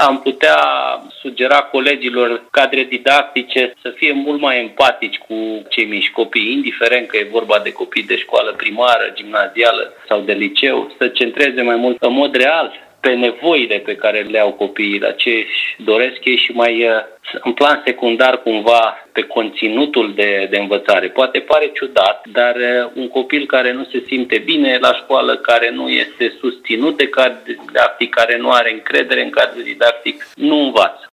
am putea sugera colegilor cadre didactice să fie mult mai empatici cu cei mici copii, indiferent că e vorba de copii de școală primară, gimnazială sau de liceu, să centreze mai mult în mod real pe nevoile pe care le au copiii, la ce își doresc ei și mai în plan secundar cumva pe conținutul de învățare. Poate pare ciudat, dar un copil care nu se simte bine la școală, care nu este susținut de cadrul didactic, care nu are încredere în cadrul didactic, nu învață.